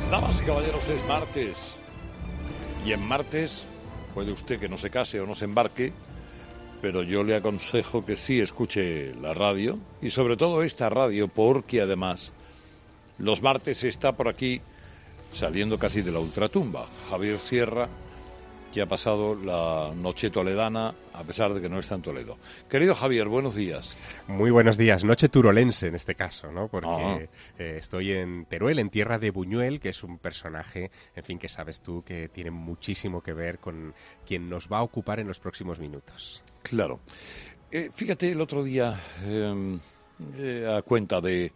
Damas y caballeros, es martes. Y en martes puede usted que no se case o no se embarque, pero yo le aconsejo que sí escuche la radio, y sobre todo esta radio, porque además los martes está por aquí, saliendo casi de la ultratumba, Javier Sierra, que ha pasado la noche toledana, a pesar de que no está en Toledo. Querido Javier, buenos días. Muy buenos días. Noche turolense en este caso, ¿no? Porque estoy en Teruel, en tierra de Buñuel, que es un personaje, en fin, que sabes tú, que tiene muchísimo que ver con quien nos va a ocupar en los próximos minutos. Claro. Fíjate, el otro día, a cuenta de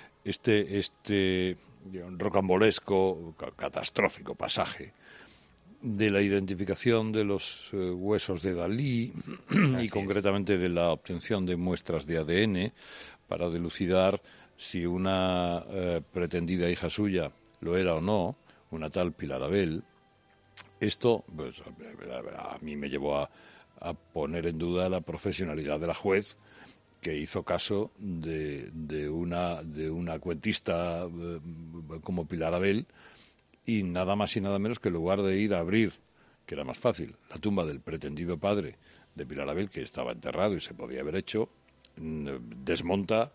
este rocambolesco, catastrófico pasaje de la identificación de los huesos de Dalí y concretamente de la obtención de muestras de ADN para dilucidar si una pretendida hija suya lo era o no, una tal Pilar Abel. Esto, pues, a mí me llevó a poner en duda la profesionalidad de la juez, que hizo caso de una cuentista como Pilar Abel, y nada más y nada menos que en lugar de ir a abrir, que era más fácil, la tumba del pretendido padre de Pilar Abel, que estaba enterrado y se podía haber hecho, desmonta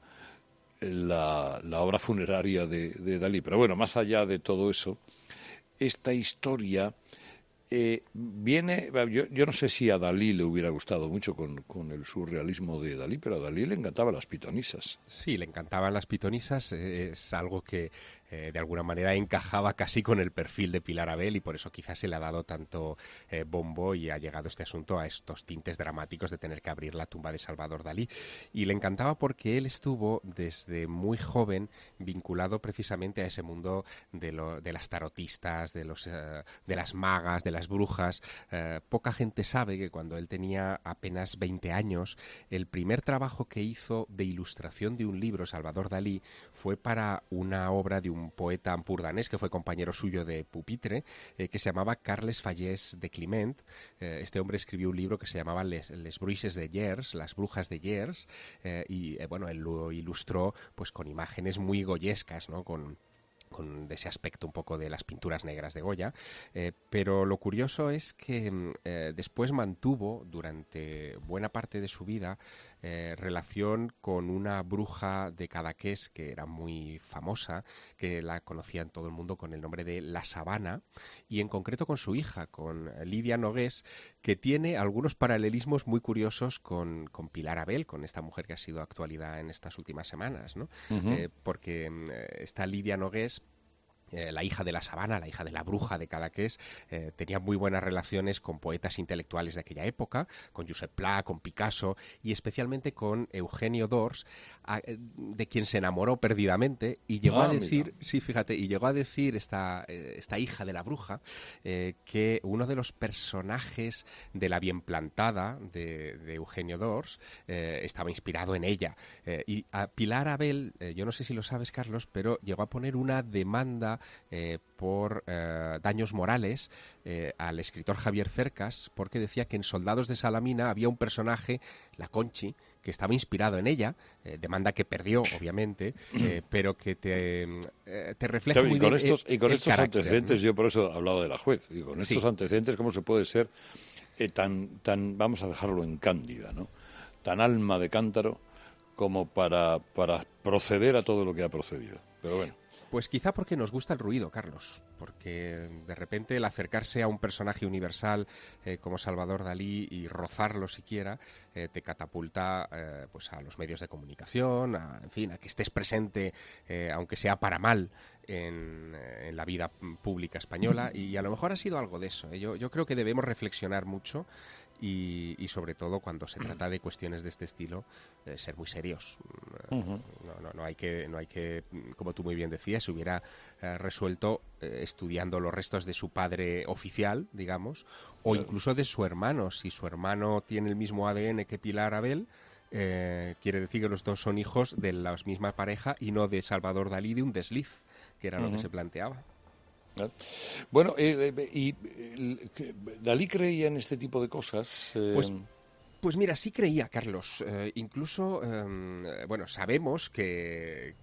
la obra funeraria de Dalí. Pero bueno, más allá de todo eso, esta historia viene... Yo no sé si a Dalí le hubiera gustado mucho con el surrealismo de Dalí, pero a Dalí le encantaban las pitonisas. Sí, le encantaban las pitonisas, es algo que de alguna manera encajaba casi con el perfil de Pilar Abel, y por eso quizás se le ha dado tanto bombo y ha llegado este asunto a estos tintes dramáticos de tener que abrir la tumba de Salvador Dalí. Y le encantaba porque él estuvo desde muy joven vinculado precisamente a ese mundo de las tarotistas, de las magas, de las brujas. Poca gente sabe que cuando él tenía apenas 20 años, el primer trabajo que hizo de ilustración de un libro, Salvador Dalí, fue para una obra de un poeta ampurdanés que fue compañero suyo de pupitre, que se llamaba Carles Fallés de Climent. Este hombre escribió un libro que se llamaba Les Bruixes de Llers, Las Brujas de Llers, bueno, él lo ilustró pues con imágenes muy goyescas, ¿no? Con de ese aspecto un poco de las pinturas negras de Goya, pero lo curioso es que después mantuvo durante buena parte de su vida relación con una bruja de Cadaqués que era muy famosa, que la conocía en todo el mundo con el nombre de La Sabana, y en concreto con su hija, con Lidia Nogués, que tiene algunos paralelismos muy curiosos con Pilar Abel, con esta mujer que ha sido actualidad en estas últimas semanas, ¿no? Porque esta Lidia Nogués, la hija de la Sabana, la hija de la bruja de Cadaqués, tenía muy buenas relaciones con poetas intelectuales de aquella época, con Josep Pla, con Picasso y especialmente con Eugenio d'Ors, de quien se enamoró perdidamente, y llegó a decir, sí, fíjate, y llegó a decir esta hija de la bruja que uno de los personajes de La bien plantada de Eugenio d'Ors estaba inspirado en ella. Y a Pilar Abel, yo no sé si lo sabes, Carlos, pero llegó a poner una demanda por daños morales al escritor Javier Cercas, porque decía que en Soldados de Salamina había un personaje, la Conchi, que estaba inspirado en ella, demanda que perdió, obviamente, pero que te refleja muy bien y con estos carácter, antecedentes, ¿no? yo por eso hablaba de la juez, y con estos antecedentes, ¿cómo se puede ser tan, vamos a dejarlo en cándida, ¿no? Tan alma de cántaro como para proceder a todo lo que ha procedido? Pero bueno. Pues quizá porque nos gusta el ruido, Carlos, porque de repente el acercarse a un personaje universal como Salvador Dalí y rozarlo siquiera te catapulta pues a los medios de comunicación, en fin, a que estés presente, aunque sea para mal, en la vida pública española, y a lo mejor ha sido algo de eso. Yo creo que debemos reflexionar mucho y sobre todo cuando se trata de cuestiones de este estilo, ser muy serios. No hay que, como tú muy bien decías, se hubiera resuelto estudiando los restos de su padre oficial, digamos, o incluso de su hermano. Si su hermano tiene el mismo ADN que Pilar Abel, quiere decir que los dos son hijos de la misma pareja y no de Salvador Dalí, de un desliz, que era lo que se planteaba. Bueno, ¿y Dalí creía en este tipo de cosas? Pues Pues mira, sí creía, Carlos. Incluso, bueno, sabemos que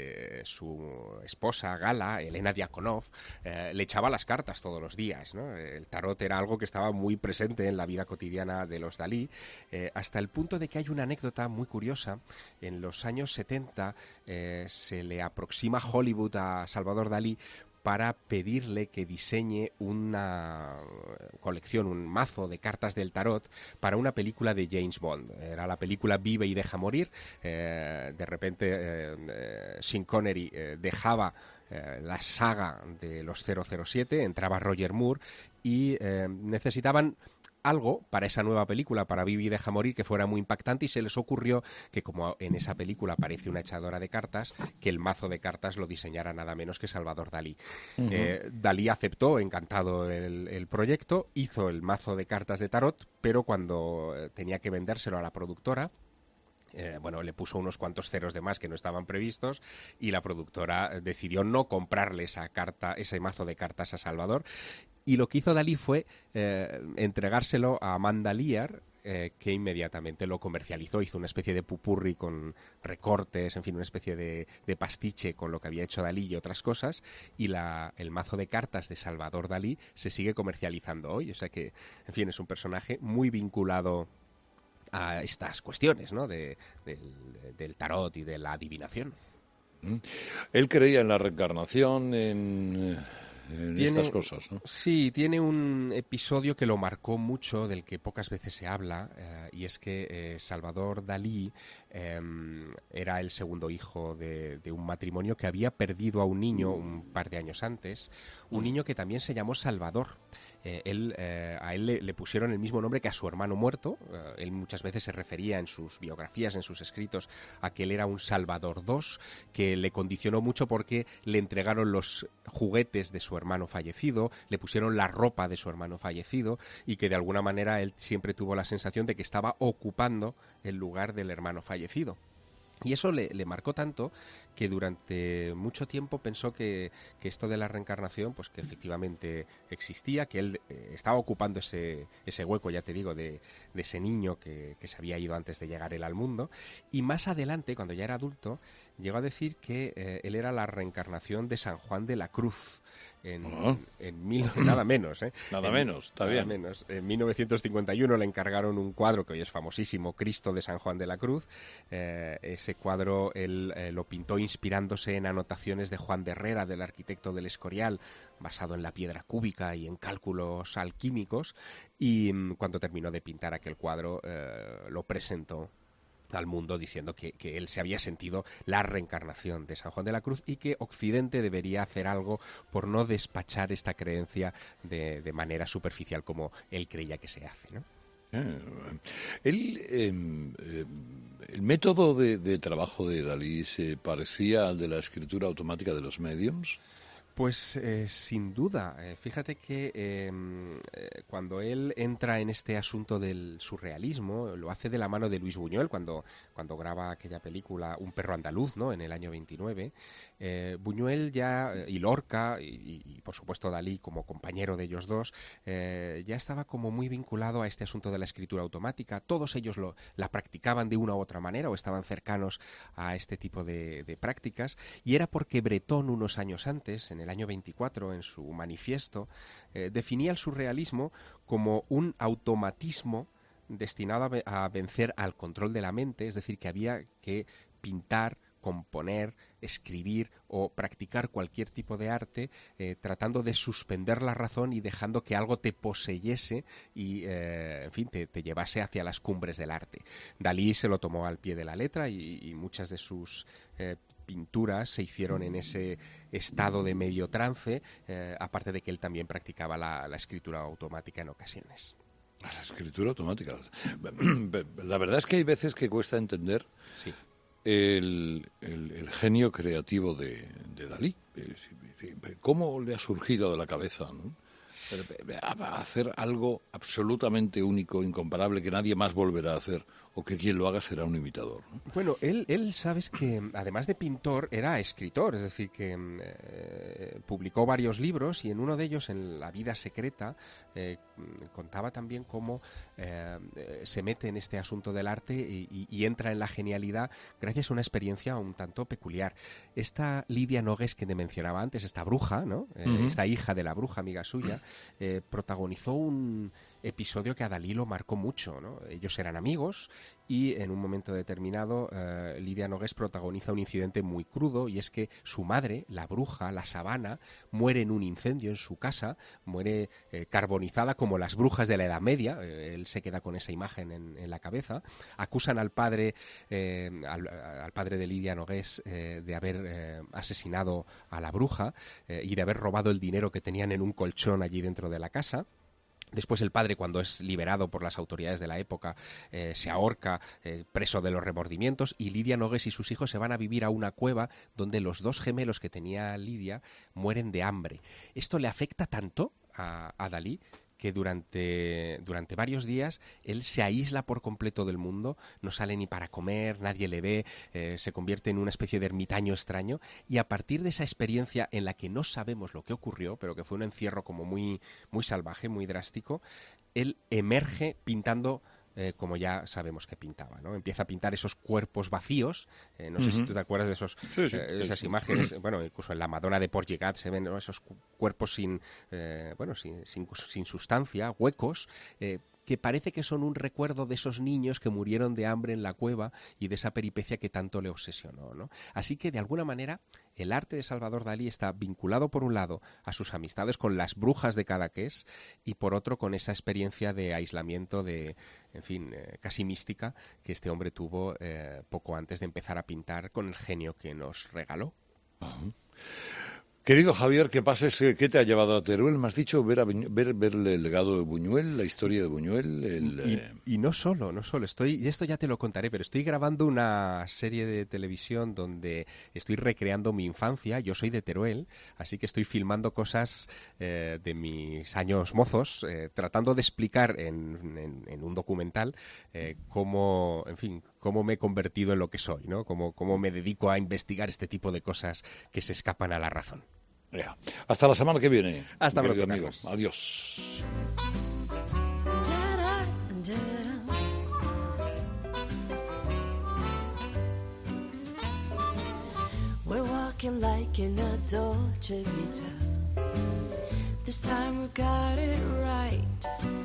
su esposa, Gala, Elena Diakonov, le echaba las cartas todos los días, ¿no? El tarot era algo que estaba muy presente en la vida cotidiana de los Dalí, hasta el punto de que hay una anécdota muy curiosa. En los años 70 se le aproxima Hollywood a Salvador Dalí para pedirle que diseñe una colección, un mazo de cartas del tarot para una película de James Bond. Era la película Vive y deja morir. De repente Sean Connery dejaba la saga de los 007, entraba Roger Moore y necesitaban algo para esa nueva película, para Vive y deja morir, que fuera muy impactante, y se les ocurrió que, como en esa película aparece una echadora de cartas, que el mazo de cartas lo diseñara nada menos que Salvador Dalí. Dalí aceptó encantado el proyecto, hizo el mazo de cartas de tarot, pero cuando tenía que vendérselo a la productora, bueno, le puso unos cuantos ceros de más que no estaban previstos, y la productora decidió no comprarle ese mazo de cartas a Salvador. Y lo que hizo Dalí fue entregárselo a Amanda Lear, que inmediatamente lo comercializó, hizo una especie de pupurri con recortes, en fin, una especie de pastiche con lo que había hecho Dalí y otras cosas, y el mazo de cartas de Salvador Dalí se sigue comercializando hoy. O sea que, en fin, es un personaje muy vinculado a estas cuestiones, ¿no? Del tarot y de la adivinación. Él creía en la reencarnación, en estas cosas, ¿no? Sí, tiene un episodio que lo marcó mucho, del que pocas veces se habla, y es que Salvador Dalí era el segundo hijo de un matrimonio que había perdido a un niño un par de años antes, un niño que también se llamó Salvador. A él le pusieron el mismo nombre que a su hermano muerto. Él muchas veces se refería en sus biografías, en sus escritos, a que él era un Salvador II, que le condicionó mucho porque le entregaron los juguetes de su hermano fallecido, le pusieron la ropa de su hermano fallecido, y que de alguna manera él siempre tuvo la sensación de que estaba ocupando el lugar del hermano fallecido. Y eso le marcó tanto que durante mucho tiempo pensó que esto de la reencarnación, pues que efectivamente existía, que él estaba ocupando ese hueco, ya te digo, de ese niño que se había ido antes de llegar él al mundo. Y más adelante, cuando ya era adulto, llegó a decir que él era la reencarnación de San Juan de la Cruz. Nada menos, ¿eh? Nada menos, está bien. Menos. En 1951 le encargaron un cuadro que hoy es famosísimo, Cristo de San Juan de la Cruz. Ese cuadro él lo pintó inspirándose en anotaciones de Juan de Herrera, del arquitecto del Escorial, basado en la piedra cúbica y en cálculos alquímicos, y cuando terminó de pintar aquel cuadro lo presentó al mundo diciendo que él se había sentido la reencarnación de San Juan de la Cruz y que Occidente debería hacer algo por no despachar esta creencia de manera superficial como él creía que se hace, ¿no? El método de trabajo de Dalí se parecía al de la escritura automática de los mediums. Pues sin duda. Fíjate que cuando él entra en este asunto del surrealismo, lo hace de la mano de Luis Buñuel cuando graba aquella película Un perro andaluz, ¿no?, en el año 29. Buñuel ya, y Lorca, y por supuesto Dalí como compañero de ellos dos, ya estaba como muy vinculado a este asunto de la escritura automática. Todos ellos la practicaban de una u otra manera o estaban cercanos a este tipo de prácticas, y era porque Bretón, unos años antes, en el año 24, en su manifiesto, definía el surrealismo como un automatismo destinado a vencer al control de la mente, es decir, que había que pintar, componer, escribir o practicar cualquier tipo de arte tratando de suspender la razón y dejando que algo te poseyese y, en fin, te llevase hacia las cumbres del arte. Dalí se lo tomó al pie de la letra y muchas de sus pinturas se hicieron en ese estado de medio trance, aparte de que él también practicaba la escritura automática en ocasiones. La escritura automática. La verdad es que hay veces que cuesta entender sí. el genio creativo de Dalí. ¿Cómo le ha surgido de la cabeza, ¿no?, a hacer algo absolutamente único, incomparable, que nadie más volverá a hacer, o que quien lo haga será un imitador, ¿no? Bueno, él sabes que además de pintor era escritor, es decir, que publicó varios libros y en uno de ellos, en La vida secreta, contaba también cómo se mete en este asunto del arte y entra en la genialidad gracias a una experiencia un tanto peculiar. Esta Lidia Nogués que te mencionaba antes, esta bruja, ¿no? Esta hija de la bruja, amiga suya, protagonizó un episodio que a Dalí lo marcó mucho, ¿no? Ellos eran amigos y en un momento determinado Lidia Nogués protagoniza un incidente muy crudo, y es que su madre, la bruja, la sabana, muere en un incendio en su casa, muere carbonizada como las brujas de la Edad Media. Él se queda con esa imagen en la cabeza. Acusan al padre al padre de Lidia Nogués de haber asesinado a la bruja y de haber robado el dinero que tenían en un colchón allí dentro de la casa. Después el padre, cuando es liberado por las autoridades de la época, se ahorca, preso de los remordimientos, y Lidia Nogués y sus hijos se van a vivir a una cueva donde los dos gemelos que tenía Lidia mueren de hambre. Esto le afecta tanto a Dalí que durante varios días él se aísla por completo del mundo, no sale ni para comer, nadie le ve, se convierte en una especie de ermitaño extraño, y a partir de esa experiencia en la que no sabemos lo que ocurrió, pero que fue un encierro como muy, muy salvaje, muy drástico, él emerge pintando como ya sabemos que pintaba, ¿no? Empieza a pintar esos cuerpos vacíos, no sé si tú te acuerdas de esos, esas imágenes, bueno, incluso en la Madonna de Porgegat se ven, ¿no?, esos cuerpos sin sustancia, huecos, que parece que son un recuerdo de esos niños que murieron de hambre en la cueva y de esa peripecia que tanto le obsesionó, ¿no? Así que, de alguna manera, el arte de Salvador Dalí está vinculado, por un lado, a sus amistades con las brujas de Cadaqués y, por otro, con esa experiencia de aislamiento, de, en fin, casi mística, que este hombre tuvo poco antes de empezar a pintar con el genio que nos regaló. Uh-huh. Querido Javier, ¿qué te ha llevado a Teruel? Me has dicho ver el legado de Buñuel, la historia de Buñuel. Y no solo, y esto ya te lo contaré, pero estoy grabando una serie de televisión donde estoy recreando mi infancia. Yo soy de Teruel, así que estoy filmando cosas de mis años mozos, tratando de explicar en un documental cómo me he convertido en lo que soy, ¿no? Cómo me dedico a investigar este tipo de cosas que se escapan a la razón. Yeah. Hasta la semana que viene. Hasta pronto, amigo. Carlos. Adiós. We're walking like in a Dolce Vita. This time we got it right.